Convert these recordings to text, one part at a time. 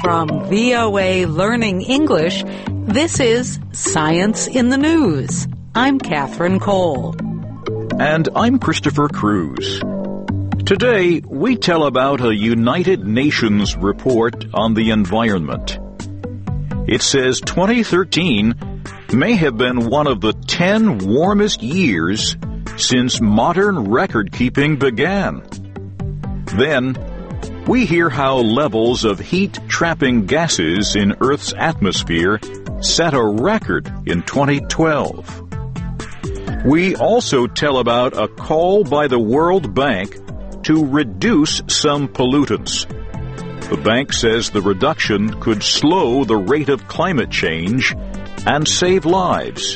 From VOA Learning English, this is Science in the News. I'm Catherine Cole. And I'm Christopher Cruz. Today, we tell about a United Nations report on the environment. It says 2013 may have been one of the 10 warmest years since modern record-keeping began. Then, we hear how levels of heat-trapping gases in Earth's atmosphere set a record in 2012. We also tell about a call by the World Bank to reduce some pollutants. The bank says the reduction could slow the rate of climate change and save lives.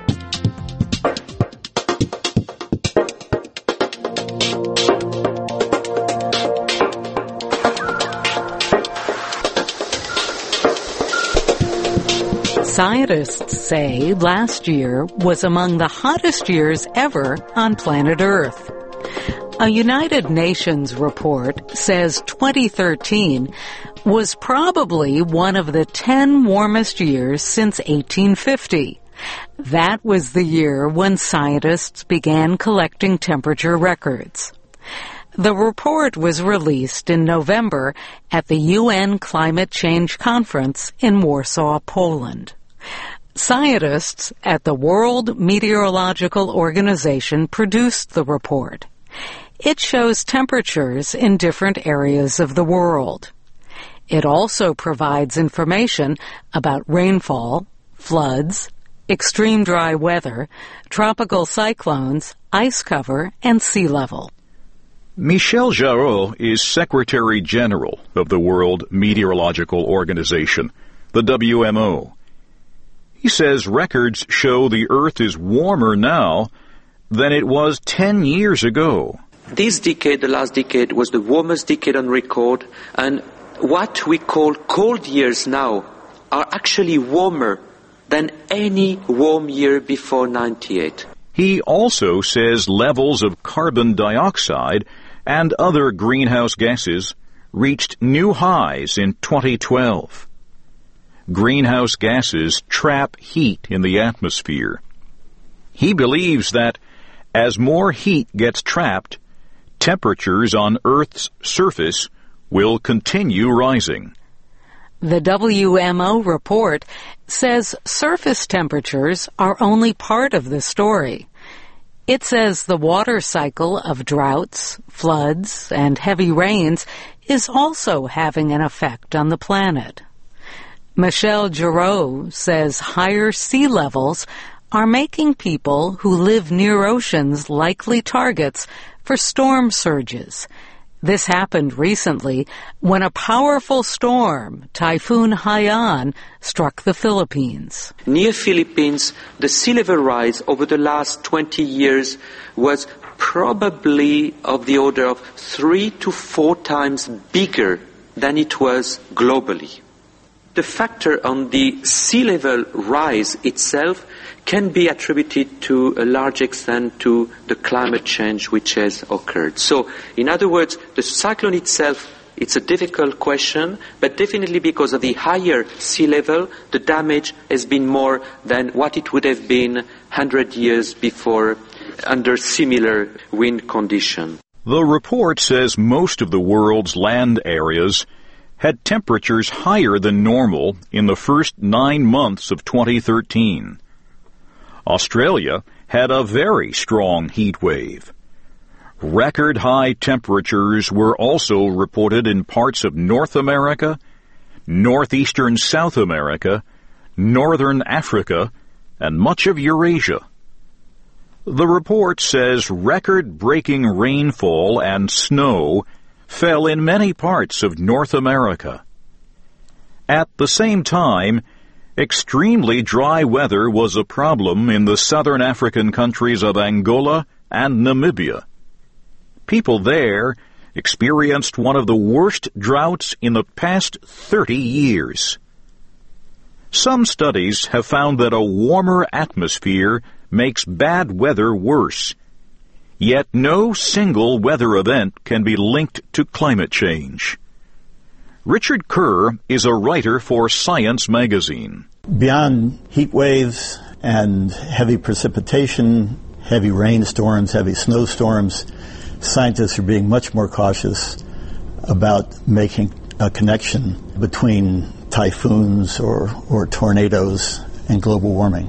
Scientists say last year was among the hottest years ever on planet Earth. A United Nations report says 2013 was probably one of the 10 warmest years since 1850. That was the year when scientists began collecting temperature records. The report was released in November at the UN Climate Change Conference in Warsaw, Poland. Scientists at the World Meteorological Organization produced the report. It shows temperatures in different areas of the world. It also provides information about rainfall, floods, extreme dry weather, tropical cyclones, ice cover, and sea level. Michel Jarraud is Secretary General of the World Meteorological Organization, the WMO. He says records show the Earth is warmer now than it was 10 years ago. This decade, the last decade, was the warmest decade on record, and what we call cold years now are actually warmer than any warm year before 98. He also says levels of carbon dioxide and other greenhouse gases reached new highs in 2012. Greenhouse gases trap heat in the atmosphere. He believes that as more heat gets trapped, temperatures on Earth's surface will continue rising. The WMO report says surface temperatures are only part of the story. It says the water cycle of droughts, floods, and heavy rains is also having an effect on the planet. Michel Jarraud says higher sea levels are making people who live near oceans likely targets for storm surges. This happened recently when a powerful storm, Typhoon Haiyan, struck the Philippines. Near Philippines, the sea level rise over the last 20 years was probably of the order of 3 to 4 times bigger than it was globally. The factor on the sea level rise itself can be attributed to a large extent to the climate change which has occurred. So, in other words, the cyclone itself, it's a difficult question, but definitely because of the higher sea level, the damage has been more than what it would have been 100 years before under similar wind conditions. The report says most of the world's land areas had temperatures higher than normal in the first 9 months of 2013. Australia had a very strong heat wave. Record high temperatures were also reported in parts of North America, northeastern South America, northern Africa, and much of Eurasia. The report says record-breaking rainfall and snow fell in many parts of North America. At the same time, extremely dry weather was a problem in the southern African countries of Angola and Namibia. People there experienced one of the worst droughts in the past 30 years. Some studies have found that a warmer atmosphere makes bad weather worse. Yet no single weather event can be linked to climate change. Richard Kerr is a writer for Science magazine. Beyond heat waves and heavy precipitation, heavy rainstorms, heavy snowstorms, scientists are being much more cautious about making a connection between typhoons or tornadoes and global warming.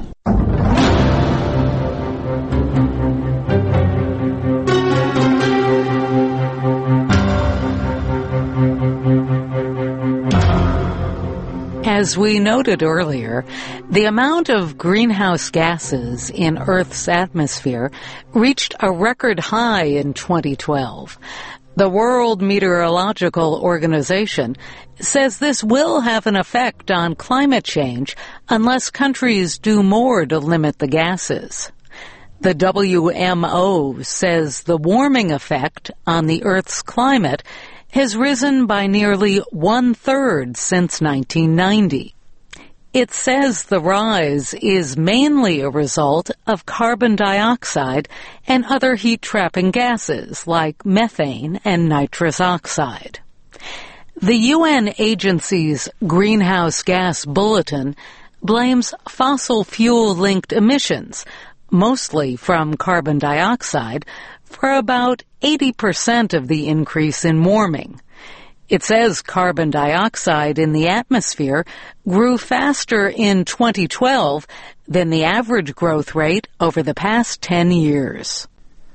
As we noted earlier, the amount of greenhouse gases in Earth's atmosphere reached a record high in 2012. The World Meteorological Organization says this will have an effect on climate change unless countries do more to limit the gases. The WMO says the warming effect on the Earth's climate has risen by nearly 1/3 since 1990. It says the rise is mainly a result of carbon dioxide and other heat-trapping gases like methane and nitrous oxide. The UN agency's Greenhouse Gas Bulletin blames fossil fuel-linked emissions, mostly from carbon dioxide, for about 80% of the increase in warming. It says carbon dioxide in the atmosphere grew faster in 2012 than the average growth rate over the past 10 years.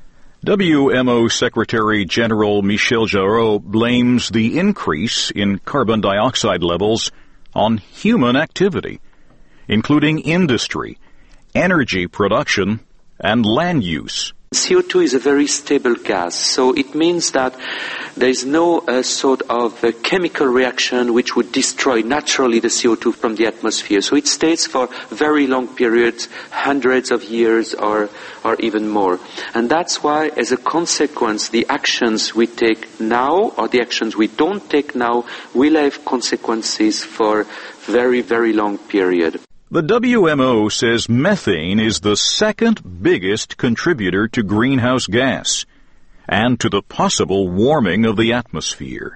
WMO Secretary General Michel Jarraud blames the increase in carbon dioxide levels on human activity, including industry, energy production, and land use. CO2 is a very stable gas, so it means that there is no sort of chemical reaction which would destroy naturally the CO2 from the atmosphere. So it stays for very long periods, hundreds of years or even more. And that's why, as a consequence, the actions we take now or the actions we don't take now will have consequences for very, very long period. The WMO says methane is the second biggest contributor to greenhouse gas and to the possible warming of the atmosphere.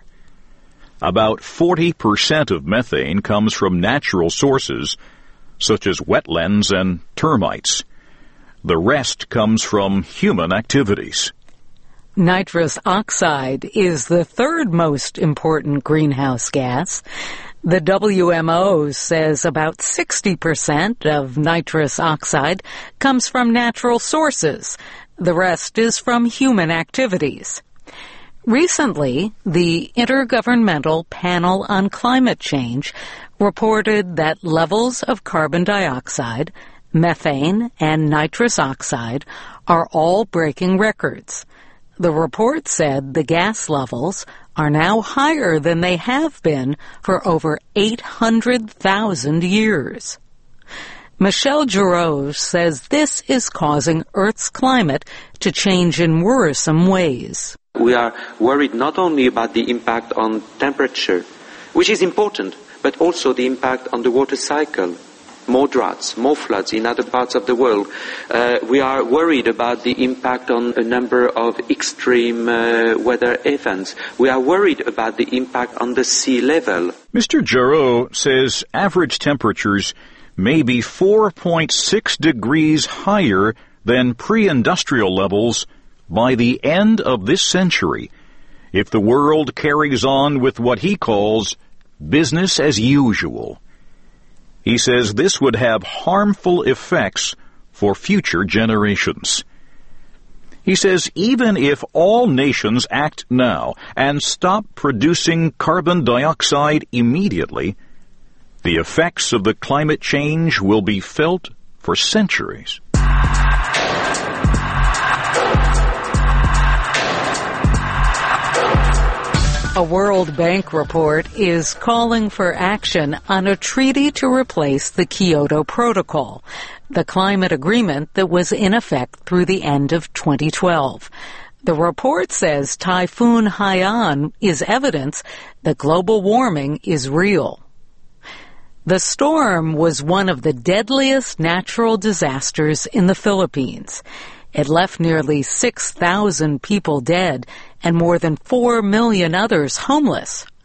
About 40% of methane comes from natural sources, such as wetlands and termites. The rest comes from human activities. Nitrous oxide is the third most important greenhouse gas. The WMO says about 60% of nitrous oxide comes from natural sources. The rest is from human activities. Recently, the Intergovernmental Panel on Climate Change reported that levels of carbon dioxide, methane, and nitrous oxide are all breaking records. The report said the gas levels are now higher than they have been for over 800,000 years. Michel Jarraud says this is causing Earth's climate to change in worrisome ways. We are worried not only about the impact on temperature, which is important, but also the impact on the water cycle. More droughts, more floods in other parts of the world. We are worried about the impact on a number of extreme weather events. We are worried about the impact on the sea level. Mr. Jarraud says average temperatures may be 4.6 degrees higher than pre-industrial levels by the end of this century if the world carries on with what he calls business as usual. He says this would have harmful effects for future generations. He says even if all nations act now and stop producing carbon dioxide immediately, the effects of the climate change will be felt for centuries. A World Bank report is calling for action on a treaty to replace the Kyoto Protocol, the climate agreement that was in effect through the end of 2012. The report says Typhoon Haiyan is evidence that global warming is real. The storm was one of the deadliest natural disasters in the Philippines. It left nearly 6,000 people dead and more than 4 million others homeless.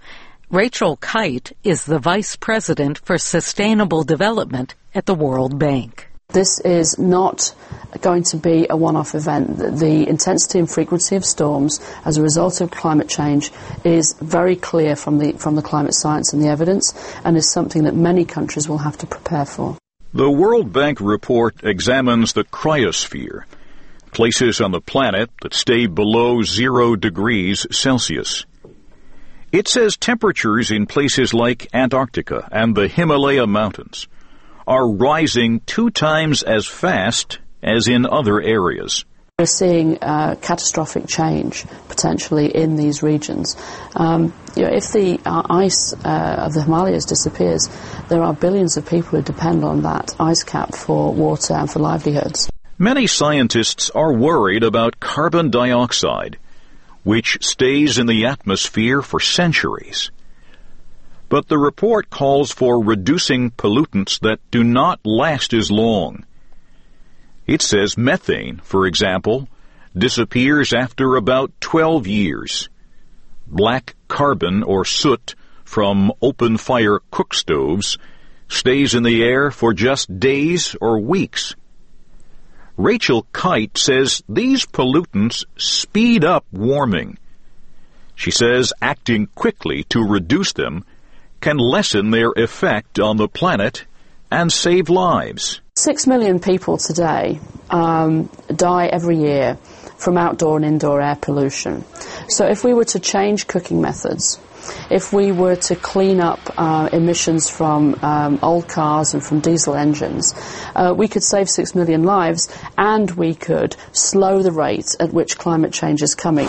Rachel Kite is the Vice President for Sustainable Development at the World Bank. This is not going to be a one-off event. The intensity and frequency of storms as a result of climate change is very clear from the climate science and the evidence, and is something that many countries will have to prepare for. The World Bank report examines the cryosphere, places on the planet that stay below 0 degrees Celsius. It says temperatures in places like Antarctica and the Himalaya Mountains are rising 2 times as fast as in other areas. We're seeing catastrophic change potentially in these regions. If the ice of the Himalayas disappears, there are billions of people who depend on that ice cap for water and for livelihoods. Many scientists are worried about carbon dioxide, which stays in the atmosphere for centuries. But the report calls for reducing pollutants that do not last as long. It says methane, for example, disappears after about 12 years. Black carbon or soot from open-fire cook stoves stays in the air for just days or weeks. Rachel Kite says these pollutants speed up warming. She says acting quickly to reduce them can lessen their effect on the planet and save lives. 6 million people today die every year from outdoor and indoor air pollution. So if we were to change cooking methods, if we were to clean up emissions from old cars and from diesel engines, we could save 6 million lives, and we could slow the rate at which climate change is coming.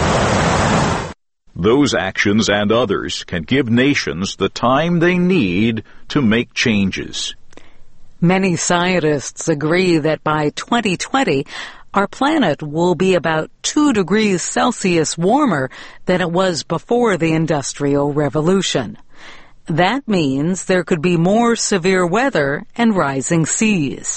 Those actions and others can give nations the time they need to make changes. Many scientists agree that by 2020, our planet will be about 2 degrees Celsius warmer than it was before the Industrial Revolution. That means there could be more severe weather and rising seas.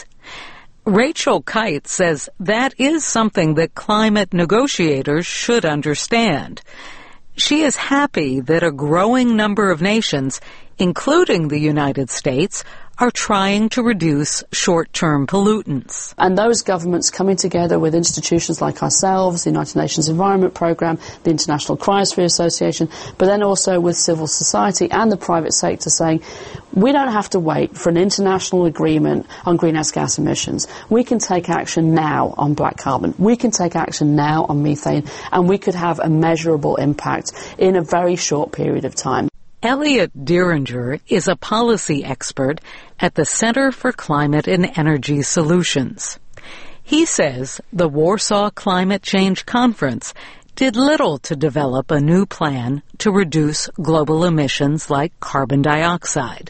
Rachel Kite says that is something that climate negotiators should understand. She is happy that a growing number of nations, including the United States, are trying to reduce short-term pollutants. And those governments coming together with institutions like ourselves, the United Nations Environment Programme, the International Cryosphere Association, but then also with civil society and the private sector saying, we don't have to wait for an international agreement on greenhouse gas emissions. We can take action now on black carbon. We can take action now on methane, and we could have a measurable impact in a very short period of time. Elliot Dieringer is a policy expert at the Center for Climate and Energy Solutions. He says the Warsaw Climate Change Conference did little to develop a new plan to reduce global emissions like carbon dioxide.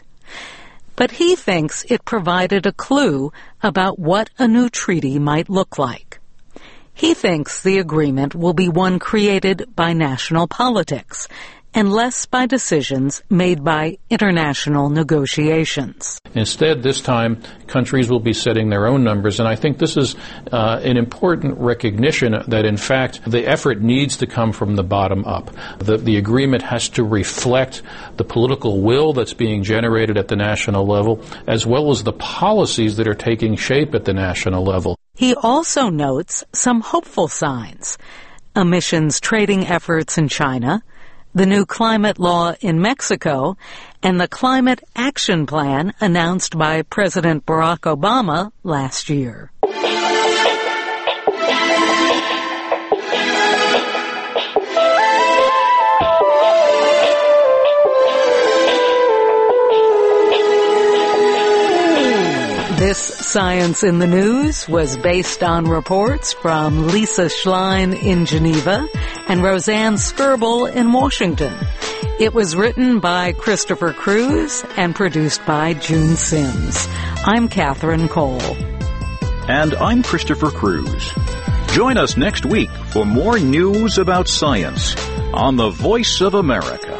But he thinks it provided a clue about what a new treaty might look like. He thinks the agreement will be one created by national politics and less by decisions made by international negotiations. Instead, this time, countries will be setting their own numbers, and I think this is an important recognition that, in fact, the effort needs to come from the bottom up. The agreement has to reflect the political will that's being generated at the national level, as well as the policies that are taking shape at the national level. He also notes some hopeful signs: emissions trading efforts in China, the new climate law in Mexico, and the Climate Action Plan announced by President Barack Obama last year. This Science in the News was based on reports from Lisa Schlein in Geneva and Roseanne Skirbel in Washington. It was written by Christopher Cruz and produced by June Sims. I'm Catherine Cole. And I'm Christopher Cruz. Join us next week for more news about science on the Voice of America.